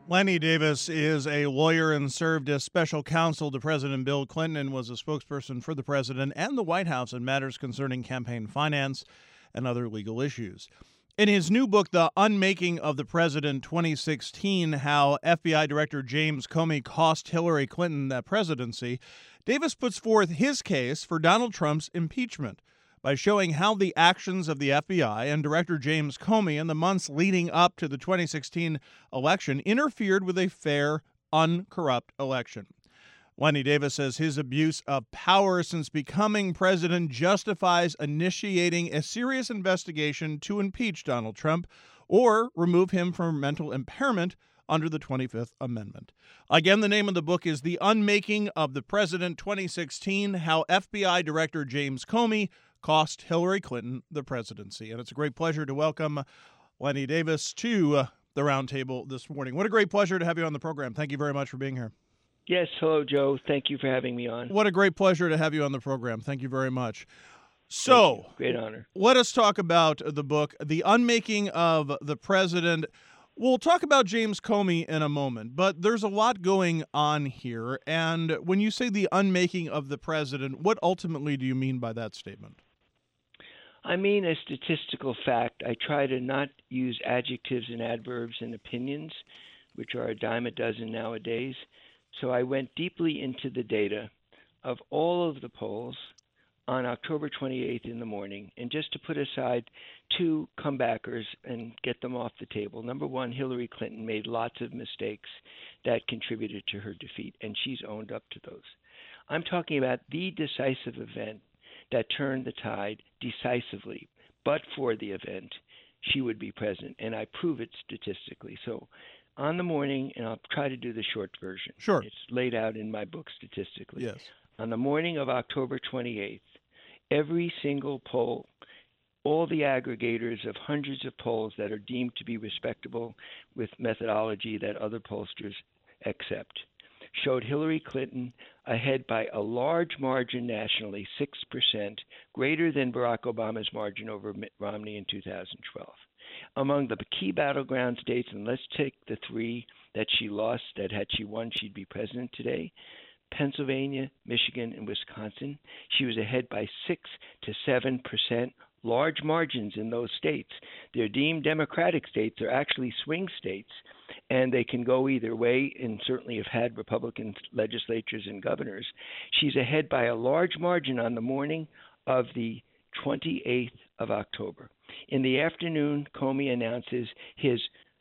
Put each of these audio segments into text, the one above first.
Lanny Davis is a lawyer and served as special counsel to President Bill Clinton and was a spokesperson for the president and the White House in matters concerning campaign finance and other legal issues. In his new book, The Unmaking of the President 2016, How FBI Director James Comey Cost Hillary Clinton the Presidency, Davis puts forth his case for Donald Trump's impeachment by showing how the actions of the FBI and Director James Comey in the months leading up to the 2016 election interfered with a fair, uncorrupt election. Lanny Davis says his abuse of power since becoming president justifies initiating a serious investigation to impeach Donald Trump or remove him from mental impairment under the 25th Amendment. Again, the name of the book is The Unmaking of the President 2016, How FBI Director James Comey Cost Hillary Clinton the Presidency. And it's a great pleasure to welcome Lanny Davis to the roundtable this morning. What a great pleasure to have you on the program. Thank you very much for being here. Yes, hello, Joe. Thank you for having me on. What a great pleasure to have you on the program. Thank you very much. So, great honor. Let us talk about the book, The Unmaking of the President. We'll talk about James Comey in a moment, but there's a lot going on here. And when you say the unmaking of the president, what ultimately do you mean by that statement? I mean a statistical fact. I try to not use adjectives and adverbs and opinions, which are a dime a dozen nowadays. So I went deeply into the data of all of the polls on October 28th in the morning, and just to put aside two comebackers and get them off the table. Number one, Hillary Clinton made lots of mistakes that contributed to her defeat, and she's owned up to those. I'm talking about the decisive event that turned the tide decisively. But for the event, she would be president, and I prove it statistically. So on the morning, and I'll try to do the short version. Sure. It's laid out in my book statistically. Yes. On the morning of October 28th, every single poll, all the aggregators of hundreds of polls that are deemed to be respectable with methodology that other pollsters accept, showed Hillary Clinton ahead by a large margin nationally, 6%, greater than Barack Obama's margin over Mitt Romney in 2012. Among the key battleground states, and let's take the three that she lost, that had she won, she'd be president today, Pennsylvania, Michigan, and Wisconsin, she was ahead by 6 to 7%, large margins in those states. They're deemed Democratic states. They're actually swing states, and they can go either way, and certainly have had Republican legislatures and governors. She's ahead by a large margin on the morning of the 28th of October. In the afternoon, Comey announces his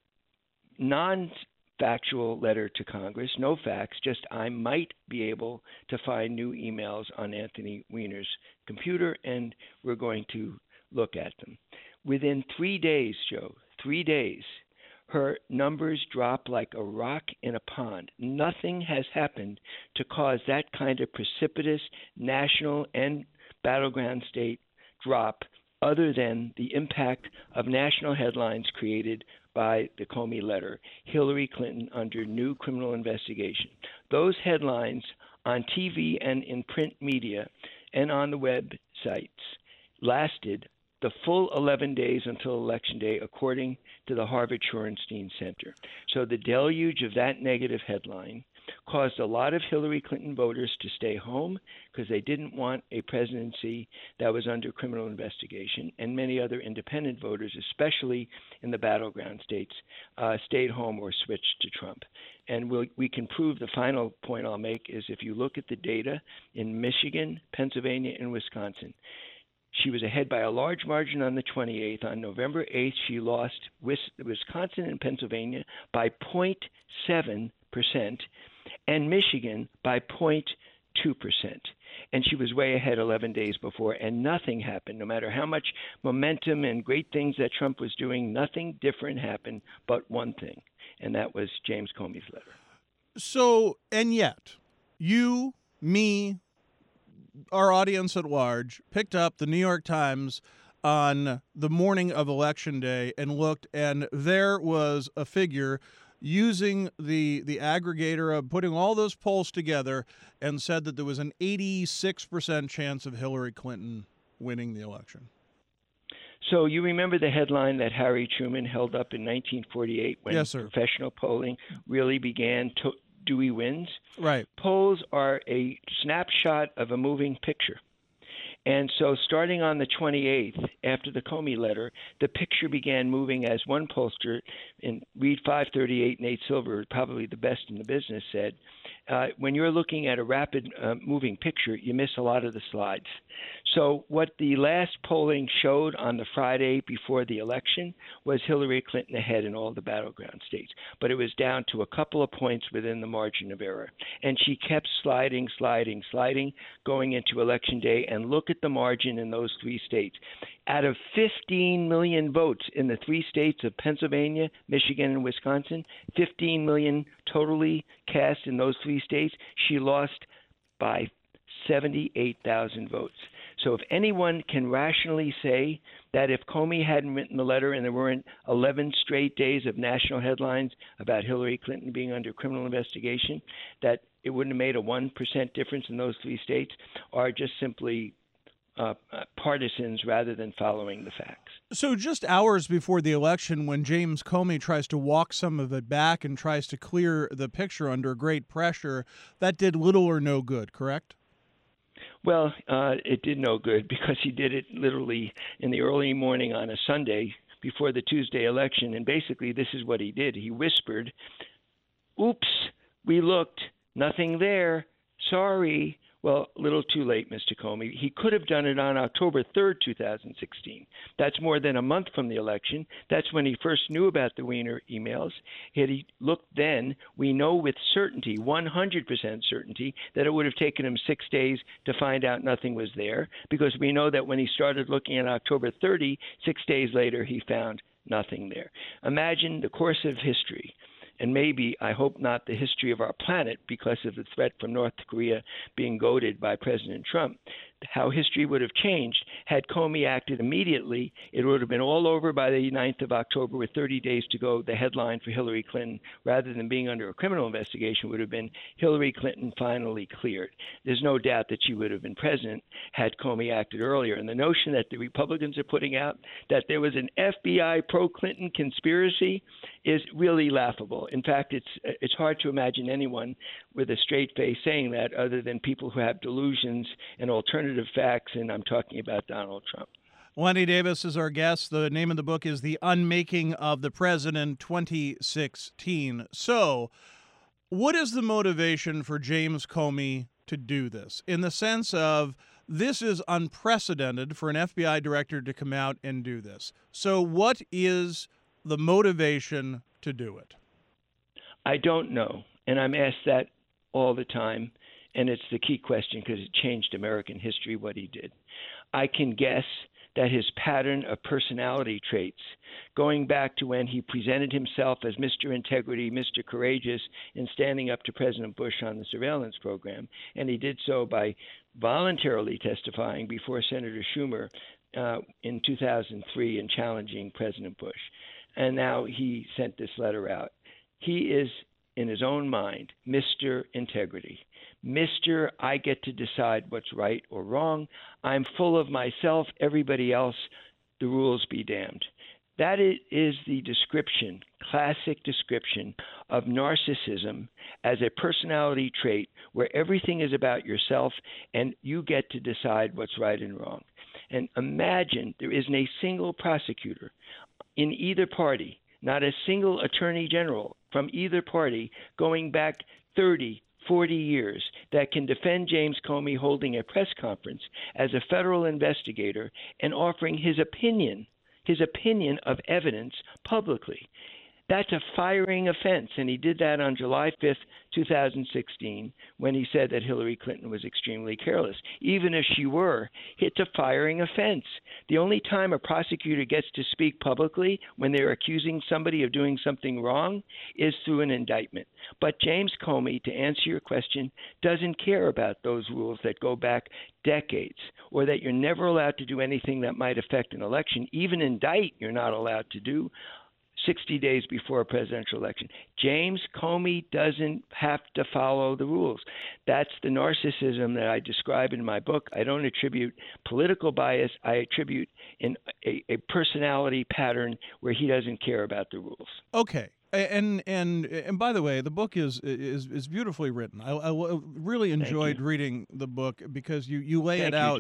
non-factual letter to Congress, no facts, just I might be able to find new emails on Anthony Weiner's computer, and we're going to look at them. Within 3 days, Joe, 3 days, her numbers drop like a rock in a pond. Nothing has happened to cause that kind of precipitous national and battleground state drop other than the impact of national headlines created by the Comey letter, Hillary Clinton under new criminal investigation. Those headlines on TV and in print media and on the websites lasted the full 11 days until Election Day, according to the Harvard Shorenstein Center. So the deluge of that negative headline caused a lot of Hillary Clinton voters to stay home because they didn't want a presidency that was under criminal investigation, and many other independent voters, especially in the battleground states, stayed home or switched to Trump. And we can prove the final point I'll make is if you look at the data in Michigan, Pennsylvania, and Wisconsin, she was ahead by a large margin on the 28th. On November 8th, she lost Wisconsin and Pennsylvania by 0.7%, and Michigan by 0.2%. And she was way ahead 11 days before, and nothing happened. No matter how much momentum and great things that Trump was doing, nothing different happened but one thing, and that was James Comey's letter. So, and yet, you, me, our audience at large, picked up the New York Times on the morning of Election Day and looked, and there was a figure using the aggregator of putting all those polls together and said that there was an 86% chance of Hillary Clinton winning the election. So you remember the headline that Harry Truman held up in 1948 when Yes, sir. professional polling really began? Dewey wins. Right. Polls are a snapshot of a moving picture. And so starting on the 28th, after the Comey letter, the picture began moving as one pollster, in Read 538, Nate Silver, probably the best in the business, said, when you're looking at a rapid moving picture, you miss a lot of the slides. So what the last polling showed on the Friday before the election was Hillary Clinton ahead in all the battleground states. But it was down to a couple of points within the margin of error. And she kept sliding, going into Election Day. And look at the margin in those three states. Out of 15 million votes in the three states of Pennsylvania, Michigan, and Wisconsin, 15 million totally cast in those three states, she lost by 78,000 votes. So if anyone can rationally say that if Comey hadn't written the letter and there weren't 11 straight days of national headlines about Hillary Clinton being under criminal investigation, that it wouldn't have made a 1% difference in those three states, are just simply partisans rather than following the facts. So just hours before the election, when James Comey tries to walk some of it back and tries to clear the picture under great pressure, that did little or no good, correct? Well, it did no good because he did it literally in the early morning on a Sunday before the Tuesday election. And basically, this is what he did. He whispered, "Oops, we looked, nothing there. Sorry." Well, a little too late, Mr. Comey. He could have done it on October 3rd, 2016. That's more than a month from the election. That's when he first knew about the Weiner emails. Had he looked then, we know with certainty, 100% certainty, that it would have taken him 6 days to find out nothing was there, because we know that when he started looking on October 30, 6 days later, he found nothing there. Imagine the course of history. And maybe, I hope not, the history of our planet because of the threat from North Korea being goaded by President Trump. How history would have changed had Comey acted immediately. It would have been all over by the 9th of October with 30 days to go. The headline for Hillary Clinton, rather than being under a criminal investigation, would have been Hillary Clinton finally cleared. There's no doubt that she would have been president had Comey acted earlier. And the notion that the Republicans are putting out that there was an FBI pro-Clinton conspiracy is really laughable. In fact, it's hard to imagine anyone with a straight face saying that other than people who have delusions and alternative facts, and I'm talking about Donald Trump. Lenny Davis is our guest. The name of the book is The Unmaking of the President 2016. So, what is the motivation for James Comey to do this? In the sense of, this is unprecedented for an FBI director to come out and do this. So, what is the motivation to do it? I don't know, and I'm asked that all the time. And it's the key question because it changed American history, what he did. I can guess that his pattern of personality traits, going back to when he presented himself as Mr. Integrity, Mr. Courageous, in standing up to President Bush on the surveillance program, and he did so by voluntarily testifying before Senator Schumer in 2003 and challenging President Bush. And now he sent this letter out. He is, in his own mind, Mr. Integrity. Mr. I get to decide what's right or wrong. I'm full of myself, everybody else, the rules be damned. That is the description, classic description of narcissism as a personality trait where everything is about yourself and you get to decide what's right and wrong. And imagine there isn't a single prosecutor in either party, not a single attorney general from either party going back 30, 40 years that can defend James Comey holding a press conference as a federal investigator and offering his opinion of evidence publicly. That's a firing offense, and he did that on July 5th, 2016, when he said that Hillary Clinton was extremely careless. Even if she were, it's a firing offense. The only time a prosecutor gets to speak publicly when they're accusing somebody of doing something wrong is through an indictment. But James Comey, to answer your question, doesn't care about those rules that go back decades, or that you're never allowed to do anything that might affect an election. Even indict, you're not allowed to do. 60 days before a presidential election. James Comey doesn't have to follow the rules. That's the narcissism that I describe in my book. I don't attribute political bias. I attribute a personality pattern where he doesn't care about the rules. Okay. And by the way, the book is beautifully written. I really enjoyed reading the book because you lay it out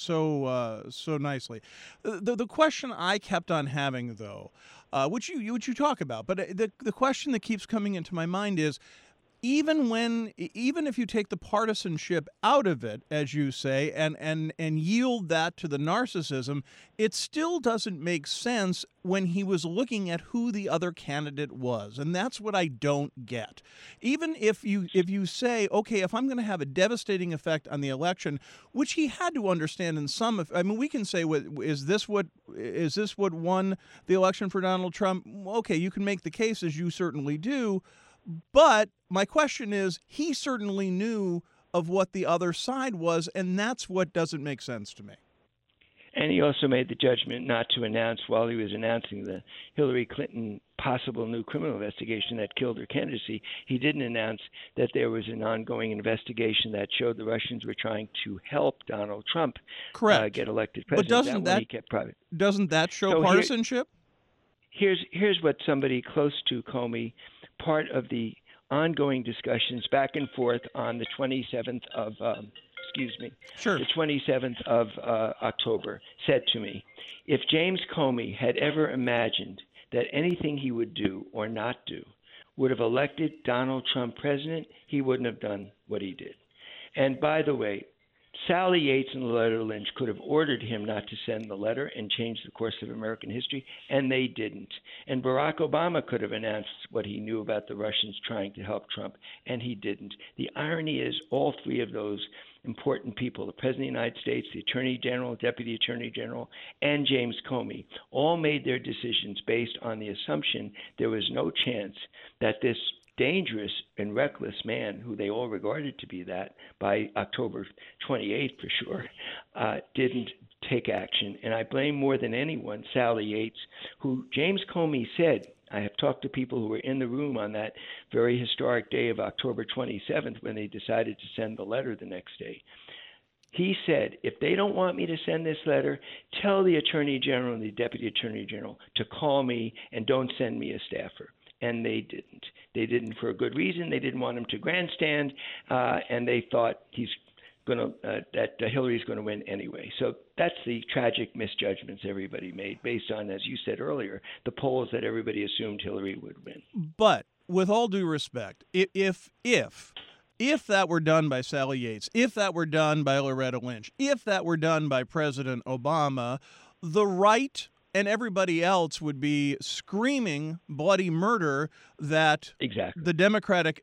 so nicely. The question I kept on having, though, which you talk about, but the question that keeps coming into my mind is, even if you take the partisanship out of it, as you say, and yield that to the narcissism, it still doesn't make sense when he was looking at who the other candidate was. And that's what I don't get. Even if you say, okay, if I'm going to have a devastating effect on the election, which he had to understand in some, I mean, we can say, is this what won the election for Donald Trump? Okay, you can make the case, as you certainly do. But my question is, he certainly knew of what the other side was, and that's what doesn't make sense to me. And he also made the judgment not to announce, while he was announcing the Hillary Clinton possible new criminal investigation that killed her candidacy, he didn't announce that there was an ongoing investigation that showed the Russians were trying to help Donald Trump get elected president. But he kept private. Doesn't that show partisanship? Here's what somebody close to Comey, part of the ongoing discussions back and forth on the 27th of the 27th of October, said to me, if James Comey had ever imagined that anything he would do or not do would have elected Donald Trump president, he wouldn't have done what he did. And by the way, Sally Yates and Loretta Lynch could have ordered him not to send the letter and change the course of American history, and they didn't. And Barack Obama could have announced what he knew about the Russians trying to help Trump, and he didn't. The irony is all three of those important people, the President of the United States, the Attorney General, Deputy Attorney General, and James Comey, all made their decisions based on the assumption there was no chance that this dangerous and reckless man, who they all regarded to be that by October 28th for sure, didn't take action. And I blame more than anyone Sally Yates, who James Comey said, I have talked to people who were in the room on that very historic day of October 27th when they decided to send the letter the next day. He said, if they don't want me to send this letter, tell the Attorney General and the Deputy Attorney General to call me and don't send me a staffer. And they didn't. They didn't for a good reason. They didn't want him to grandstand, and they thought that Hillary's going to win anyway. So that's the tragic misjudgments everybody made based on, as you said earlier, the polls that everybody assumed Hillary would win. But with all due respect, if that were done by Sally Yates, if that were done by Loretta Lynch, if that were done by President Obama, the right and everybody else would be screaming bloody murder that the Democratic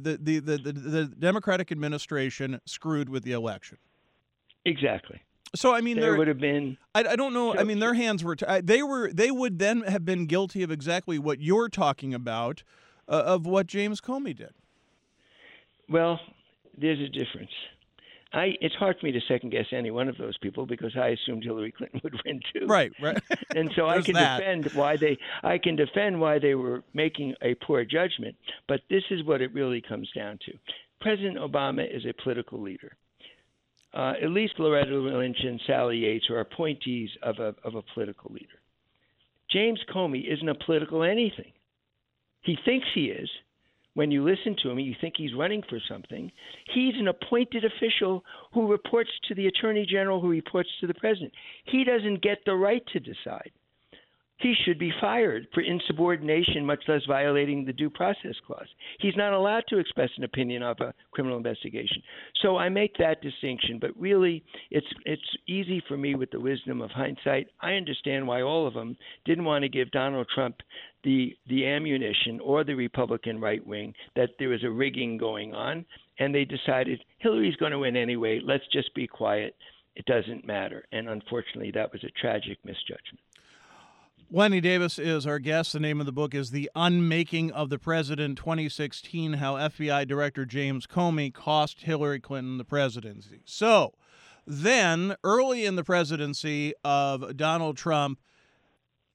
the Democratic administration screwed with the election. Exactly. So I mean, there would have been. I don't know. I mean, their hands were. They would then have been guilty of exactly what you're talking about, of what James Comey did. Well, there's a difference. It's hard for me to second guess any one of those people because I assumed Hillary Clinton would win too. Right. And so I can defend why they were making a poor judgment. But this is what it really comes down to. President Obama is a political leader. At least Loretta Lynch and Sally Yates are appointees of a political leader. James Comey isn't a political anything. He thinks he is. When you listen to him, you think he's running for something. He's an appointed official who reports to the Attorney General, who reports to the President. He doesn't get the right to decide. He should be fired for insubordination, much less violating the Due Process Clause. He's not allowed to express an opinion of a criminal investigation. So I make that distinction. But really, it's easy for me with the wisdom of hindsight. I understand why all of them didn't want to give Donald Trump the ammunition, or the Republican right wing, that there was a rigging going on, and they decided Hillary's going to win anyway. Let's just be quiet. It doesn't matter. And unfortunately, that was a tragic misjudgment. Lenny Davis is our guest. The name of the book is The Unmaking of the President, 2016, How FBI Director James Comey Cost Hillary Clinton the Presidency. So then, early in the presidency of Donald Trump,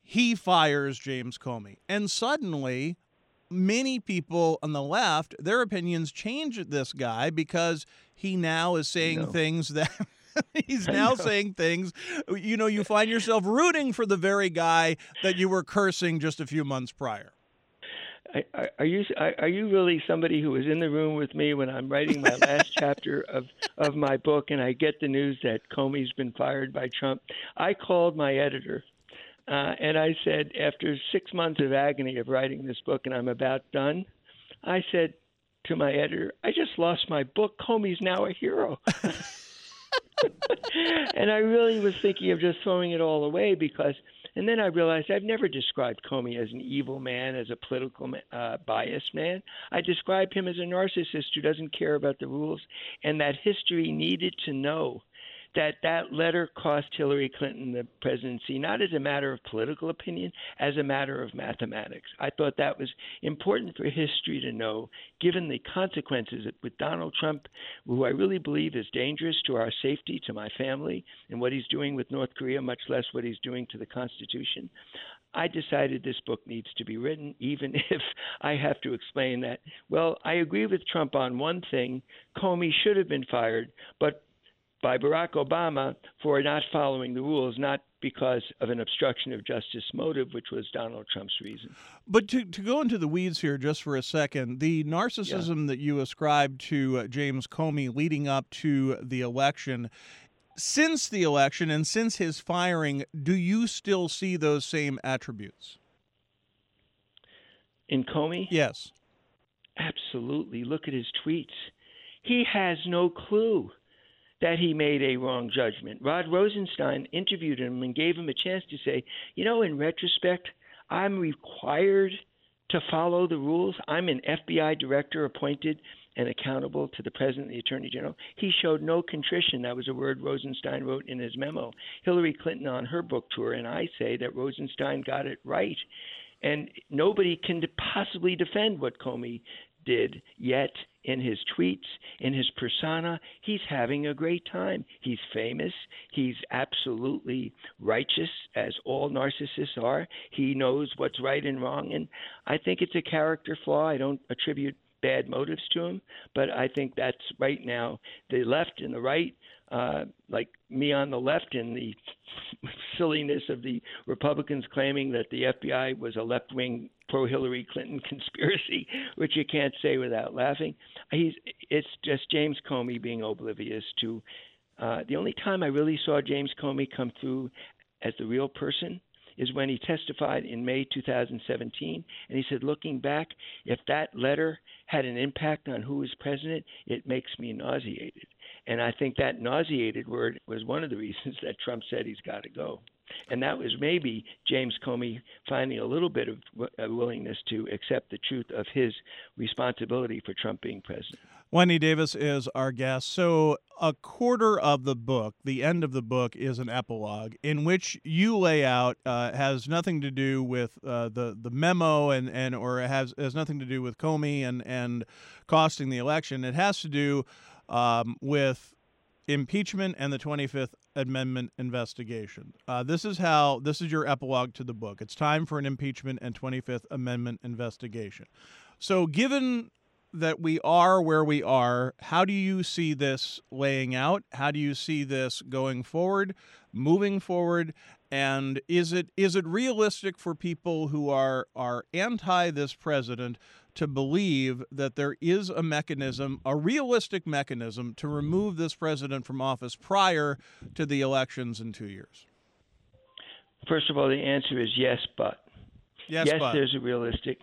he fires James Comey. And suddenly, many people on the left, their opinions change this guy because he now is saying things that he's now saying things, you find yourself rooting for the very guy that you were cursing just a few months prior. Are you really somebody who was in the room with me when I'm writing my last chapter of my book and I get the news that Comey's been fired by Trump? I called my editor and I said, after 6 months of agony of writing this book and I'm about done, I said to my editor, I just lost my book. Comey's now a hero. And I really was thinking of just throwing it all away and then I realized I've never described Comey as an evil man, as a political biased man. I described him as a narcissist who doesn't care about the rules, and that history needed to know that letter cost Hillary Clinton the presidency, not as a matter of political opinion, as a matter of mathematics. I thought that was important for history to know, given the consequences with Donald Trump, who I really believe is dangerous to our safety, to my family, and what he's doing with North Korea, much less what he's doing to the Constitution. I decided this book needs to be written, even if I have to explain that, well, I agree with Trump on one thing. Comey should have been fired, but by Barack Obama for not following the rules, not because of an obstruction of justice motive, which was Donald Trump's reason. But to go into the weeds here just for a second, the narcissism that you ascribed to James Comey leading up to the election, since the election and since his firing, do you still see those same attributes? In Comey? Yes. Absolutely. Look at his tweets. He has no clue that he made a wrong judgment. Rod Rosenstein interviewed him and gave him a chance to say, in retrospect, I'm required to follow the rules. I'm an FBI director appointed and accountable to the president and the attorney general. He showed no contrition. That was a word Rosenstein wrote in his memo. Hillary Clinton on her book tour, and I say that Rosenstein got it right. And nobody can possibly defend what Comey did, yet in his tweets, in his persona, he's having a great time. He's famous. He's absolutely righteous, as all narcissists are. He knows what's right and wrong, and I think it's a character flaw. I don't attribute bad motives to him, but I think that's right now the left and the right, like me on the left, and the silliness of the Republicans claiming that the FBI was a left-wing pro-Hillary Clinton conspiracy, which you can't say without laughing. It's just James Comey being oblivious to. The only time I really saw James Comey come through as the real person is when he testified in May 2017, and he said, looking back, if that letter had an impact on who is president, it makes me nauseated. And I think that nauseated word was one of the reasons that Trump said he's got to go. And that was maybe James Comey finding a little bit of willingness to accept the truth of his responsibility for Trump being president. Wendy Davis is our guest. So a quarter of the book, the end of the book, is an epilogue in which you lay out, has nothing to do with the memo or has nothing to do with Comey and costing the election. It has to do with impeachment and the 25th Amendment investigation. This is your epilogue to the book. It's time for an impeachment and 25th Amendment investigation. So given that we are where we are, how do you see this laying out? How do you see this going forward, moving forward? And is it realistic for people who are anti this president to believe that there is a mechanism, a realistic mechanism, to remove this president from office prior to the elections in 2 years? First of all, the answer is yes, but. Yes, but. There's a realistic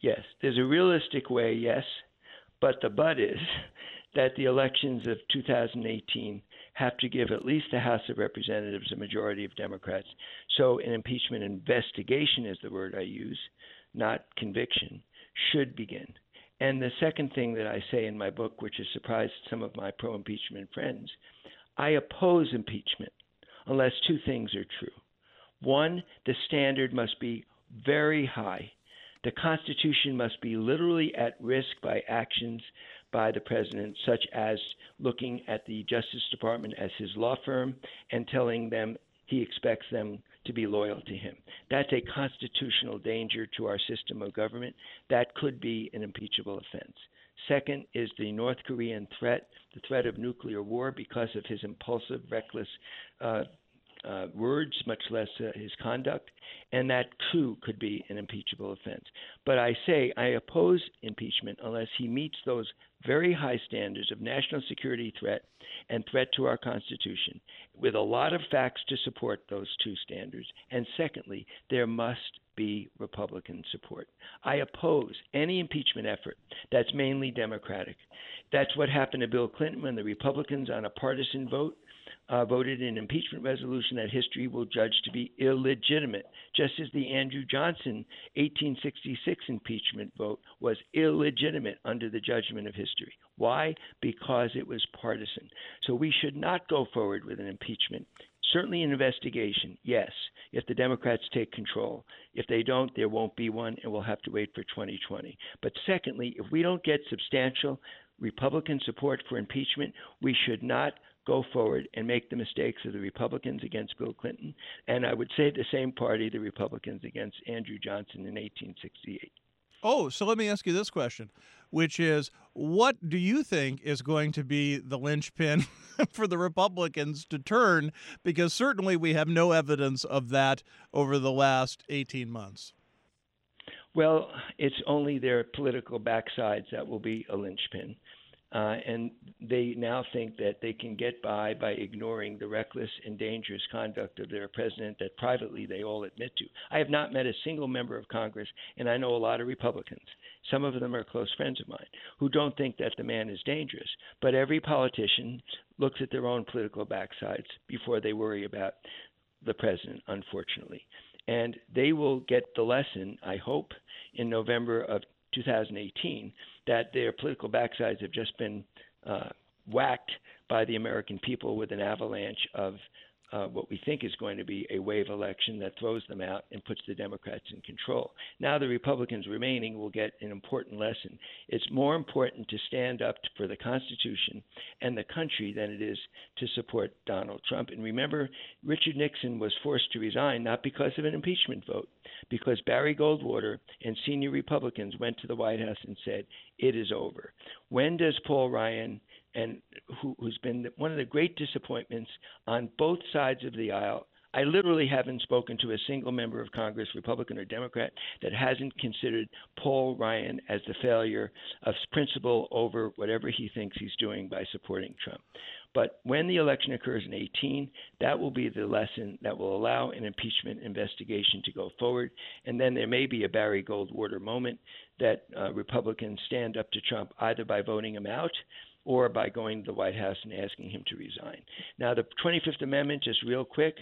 way, yes. But the but is that the elections of 2018 have to give at least the House of Representatives a majority of Democrats. So an impeachment investigation is the word I use, not conviction, should begin. And the second thing that I say in my book, which has surprised some of my pro-impeachment friends, I oppose impeachment unless two things are true. One, the standard must be very high. The Constitution must be literally at risk by actions by the president, such as looking at the Justice Department as his law firm and telling them he expects them to be loyal to him. That's a constitutional danger to our system of government. That could be an impeachable offense. Second is the North Korean threat, the threat of nuclear war because of his impulsive, reckless words, much less his conduct, and that too could be an impeachable offense. But I say I oppose impeachment unless he meets those very high standards of national security threat and threat to our Constitution, with a lot of facts to support those two standards. And secondly, there must be Republican support. I oppose any impeachment effort that's mainly Democratic. That's what happened to Bill Clinton when the Republicans, on a partisan vote, voted an impeachment resolution that history will judge to be illegitimate, just as the Andrew Johnson 1866 impeachment vote was illegitimate under the judgment of history. Why? Because it was partisan. So we should not go forward with an impeachment. Certainly an investigation, yes, if the Democrats take control. If they don't, there won't be one, and we'll have to wait for 2020. But secondly, if we don't get substantial Republican support for impeachment, we should not go forward and make the mistakes of the Republicans against Bill Clinton, and I would say the same party, the Republicans against Andrew Johnson in 1868. Oh, so let me ask you this question, which is, what do you think is going to be the linchpin for the Republicans to turn? Because certainly we have no evidence of that over the last 18 months. Well, it's only their political backsides that will be a linchpin. And they now think that they can get by ignoring the reckless and dangerous conduct of their president that privately they all admit to. I have not met a single member of Congress, and I know a lot of Republicans, some of them are close friends of mine, who don't think that the man is dangerous. But every politician looks at their own political backsides before they worry about the president, unfortunately. And they will get the lesson, I hope, in November of 2018, that their political backsides have just been whacked by the American people with an avalanche of what we think is going to be a wave election that throws them out and puts the Democrats in control. Now the Republicans remaining will get an important lesson. It's more important to stand up for the Constitution and the country than it is to support Donald Trump. And remember, Richard Nixon was forced to resign not because of an impeachment vote, because Barry Goldwater and senior Republicans went to the White House and said, it is over. When does Paul Ryan, and who's been one of the great disappointments on both sides of the aisle, I literally haven't spoken to a single member of Congress, Republican or Democrat, that hasn't considered Paul Ryan as the failure of principle over whatever he thinks he's doing by supporting Trump. But when the election occurs in 2018, that will be the lesson that will allow an impeachment investigation to go forward. And then there may be a Barry Goldwater moment that Republicans stand up to Trump either by voting him out or by going to the White House and asking him to resign. Now, the 25th Amendment, just real quick,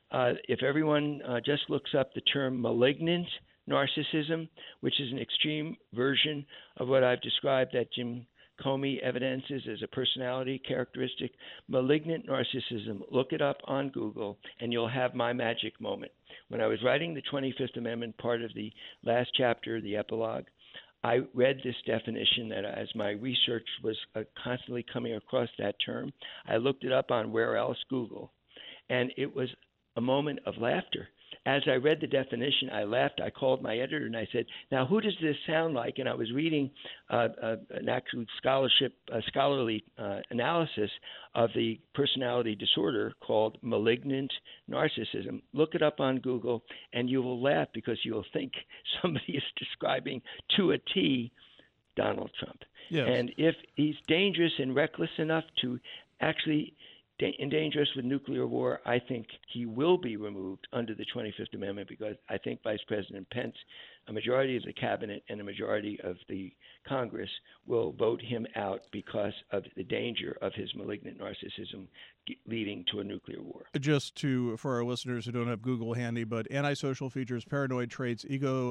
if everyone just looks up the term malignant narcissism, which is an extreme version of what I've described that Jim Comey evidences as a personality characteristic, malignant narcissism, look it up on Google and you'll have my magic moment. When I was writing the 25th Amendment, part of the last chapter, the epilogue, I read this definition that as my research was constantly coming across that term, I looked it up on where else, Google, and it was a moment of laughter. As I read the definition, I laughed. I called my editor and I said, now, who does this sound like? And I was reading an actual scholarly analysis of the personality disorder called malignant narcissism. Look it up on Google and you will laugh because you will think somebody is describing to a T Donald Trump. Yes. And if he's dangerous and reckless enough to actually endanger us with nuclear war, I think he will be removed under the 25th Amendment because I think Vice President Pence, a majority of the cabinet and a majority of the Congress will vote him out because of the danger of his malignant narcissism leading to a nuclear war. Just for our listeners who don't have Google handy, but antisocial features, paranoid traits,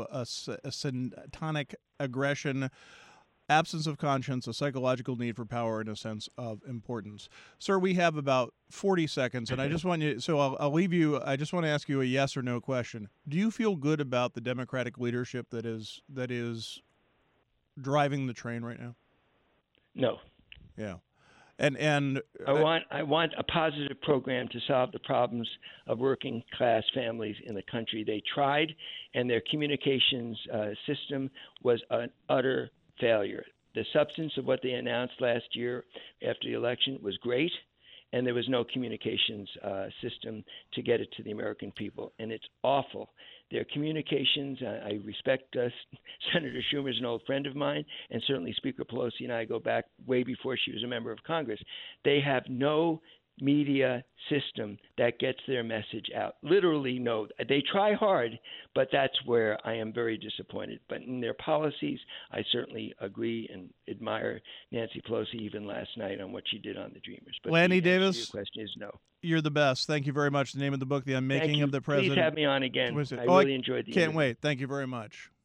egocentric aggression, absence of conscience, a psychological need for power, and a sense of importance. Sir, we have about 40 seconds, and I just want you, so I'll leave you, I just want to ask you a yes or no question. Do you feel good about the Democratic leadership that is driving the train right now? No. Yeah. And I want a positive program to solve the problems of working class families in the country. They tried, and their communications system was an utter failure. The substance of what they announced last year after the election was great, and there was no communications system to get it to the American people, and it's awful. Their communications, I respect Senator Schumer is an old friend of mine, and certainly Speaker Pelosi and I go back way before she was a member of Congress. They have no media system that gets their message out. Literally no. They try hard, but that's where I am very disappointed. But in their policies, I certainly agree and admire Nancy Pelosi even last night on what she did on the Dreamers. But Lanny the answer Davis, to your question is no. You're the best. Thank you very much. The name of the book, The Unmaking of the President. Please have me on again. I really enjoyed the Can't interview. wait. Thank you very much.